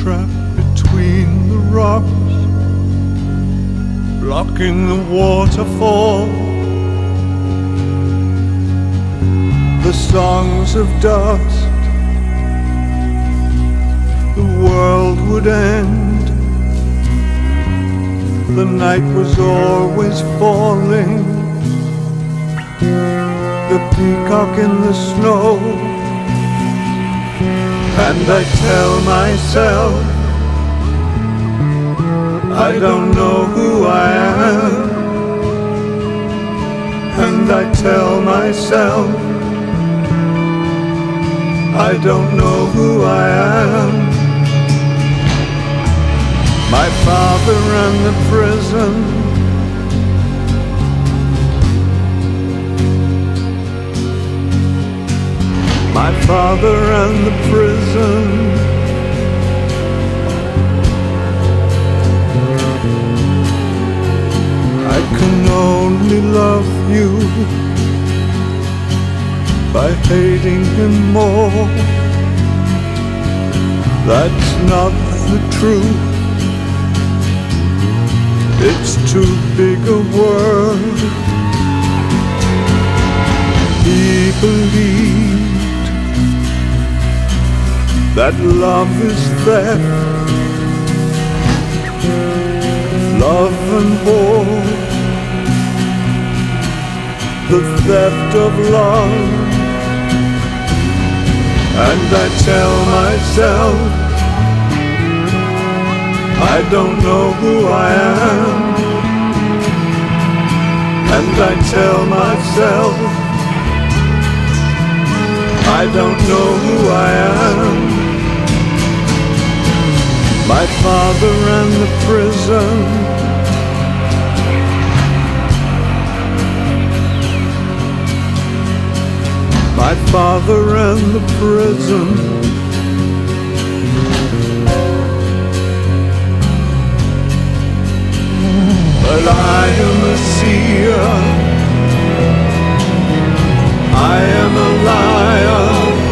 trapped between the rocks, blocking the waterfall. The songs of dust, the world would end. The night was always falling, the peacock in the snow. And I tell myself, I don't know who I am. And I tell myself, I don't know who I am. My father ran the prison, my father ran the prison. I can only love you by hating him more. That's not the truth. It's too big a word. He believed that love is theft, love and war, the theft of love. And I tell myself, I don't know who I am. And I tell myself, I don't know who I am. My father ran the prison, my father ran the prison. But I am a seer, I am a liar,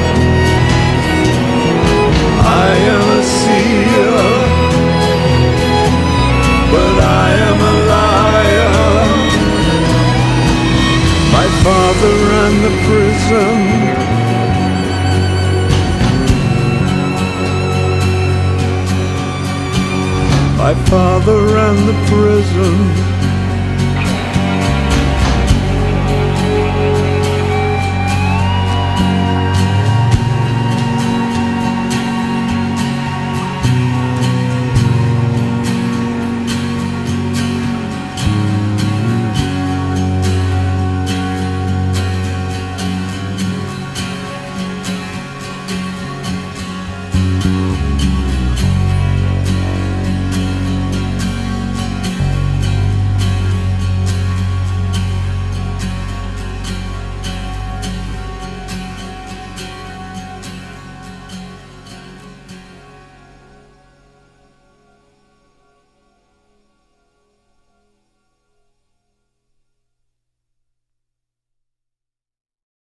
I am a seer, but I am a liar. My father ran the prison, my father ran the prison.